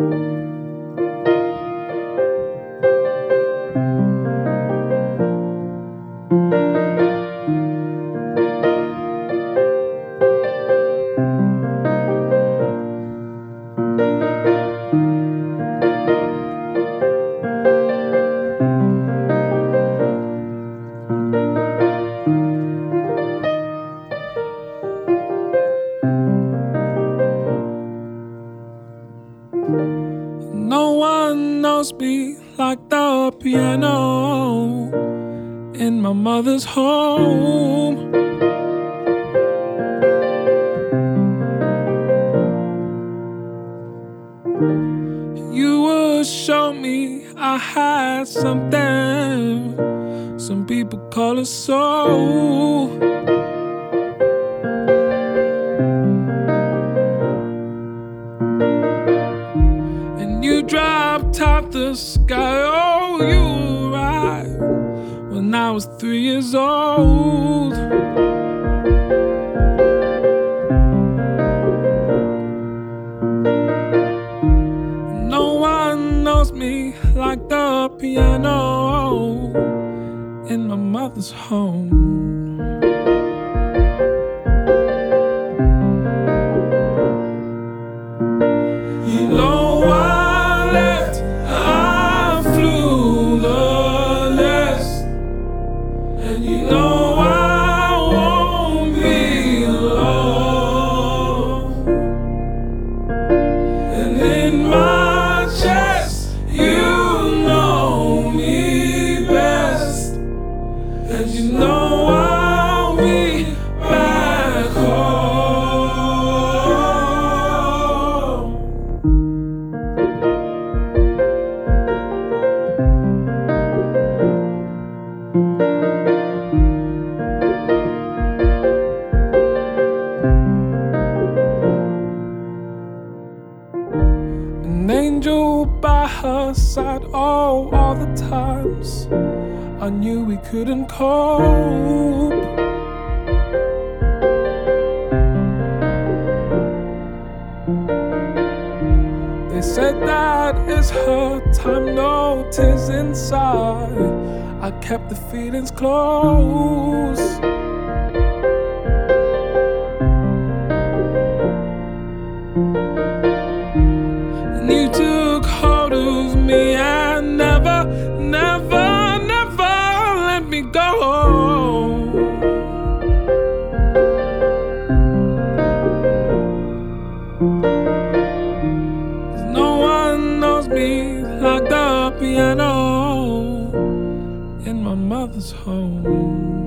No one knows me like the piano in my mother's home. You would show me I had something. Some people call it soul. And you dropped out the sky. Oh, you arrived when I was 3 years old. No one knows me like the piano in my mother's home. You know I left, I flew the nest, and you know I won't be alone. And in my chest, you know me best, and you know I'll be back home. An angel by her side, oh, all the times I knew we couldn't cope. They said that it's her time, no tears inside. I kept the feelings close. And you took hold of me and never, never, never let me go. 'Cause no one knows me like the piano in my mother's home.